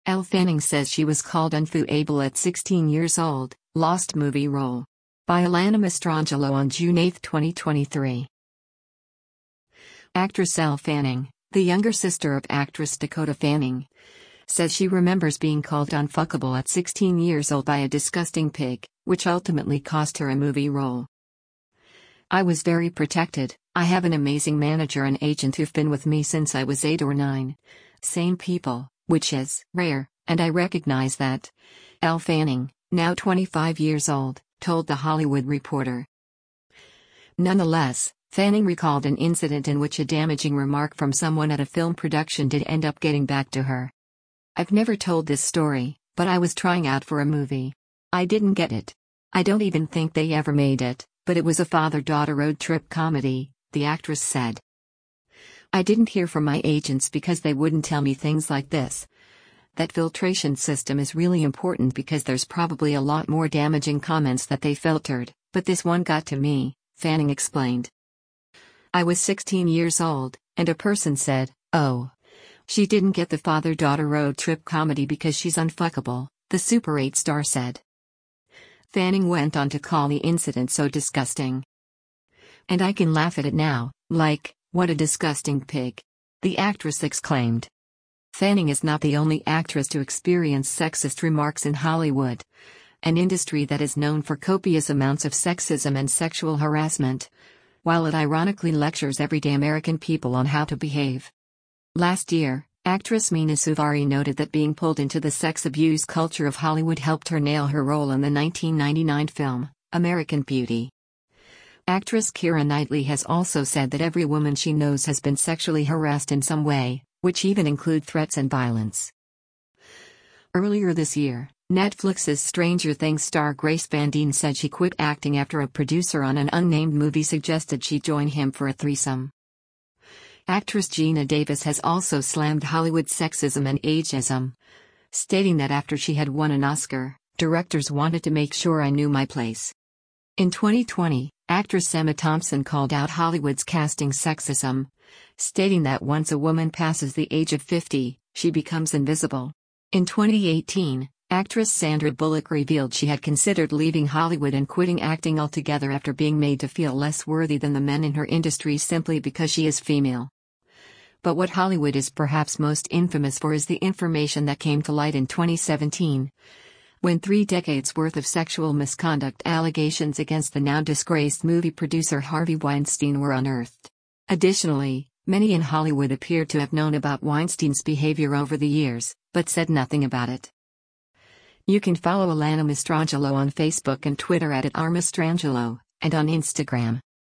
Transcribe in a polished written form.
Elle Fanning says she was called unfuable at 16 years old, lost movie role. By Alana Mastrangelo on June 8, 2023. Actress Elle Fanning, the younger sister of actress Dakota Fanning, says she remembers being called unfuckable at 16 years old by a disgusting pig, which ultimately cost her a movie role. "I was very protected. I have an amazing manager and agent who've been with me since I was 8 or 9. Sane people, which is rare, and I recognize that," Elle Fanning, now 25 years old, told The Hollywood Reporter. Nonetheless, Fanning recalled an incident in which a damaging remark from someone at a film production did end up getting back to her. "I've never told this story, but I was trying out for a movie. I didn't get it. I don't even think they ever made it, but it was a father-daughter road trip comedy," the actress said. "I didn't hear from my agents because they wouldn't tell me things like this. That filtration system is really important because there's probably a lot more damaging comments that they filtered, but this one got to me," Fanning explained. "I was 16 years old, and a person said, 'Oh, she didn't get the father-daughter road trip comedy because she's unfuckable,'" the Super 8 star said. Fanning went on to call the incident so disgusting. "And I can laugh at it now, like, what a disgusting pig," the actress exclaimed. Fanning is not the only actress to experience sexist remarks in Hollywood, an industry that is known for copious amounts of sexism and sexual harassment, while it ironically lectures everyday American people on how to behave. Last year, actress Mena Suvari noted that being pulled into the sex abuse culture of Hollywood helped her nail her role in the 1999 film, American Beauty. Actress Keira Knightley has also said that every woman she knows has been sexually harassed in some way, which even include threats and violence. Earlier this year, Netflix's Stranger Things star Grace Van Dien said she quit acting after a producer on an unnamed movie suggested she join him for a threesome. Actress Geena Davis has also slammed Hollywood sexism and ageism, stating that after she had won an Oscar, directors wanted to make sure I knew my place. In 2020, actress Emma Thompson called out Hollywood's casting sexism, stating that once a woman passes the age of 50, she becomes invisible. In 2018, actress Sandra Bullock revealed she had considered leaving Hollywood and quitting acting altogether after being made to feel less worthy than the men in her industry simply because she is female. But what Hollywood is perhaps most infamous for is the information that came to light in 2017, when 3 decades worth of sexual misconduct allegations against the now disgraced movie producer Harvey Weinstein were unearthed. Additionally, many in Hollywood appeared to have known about Weinstein's behavior over the years, but said nothing about it. You can follow Alana Mastrangelo on Facebook and Twitter @RMastrangelo, and on Instagram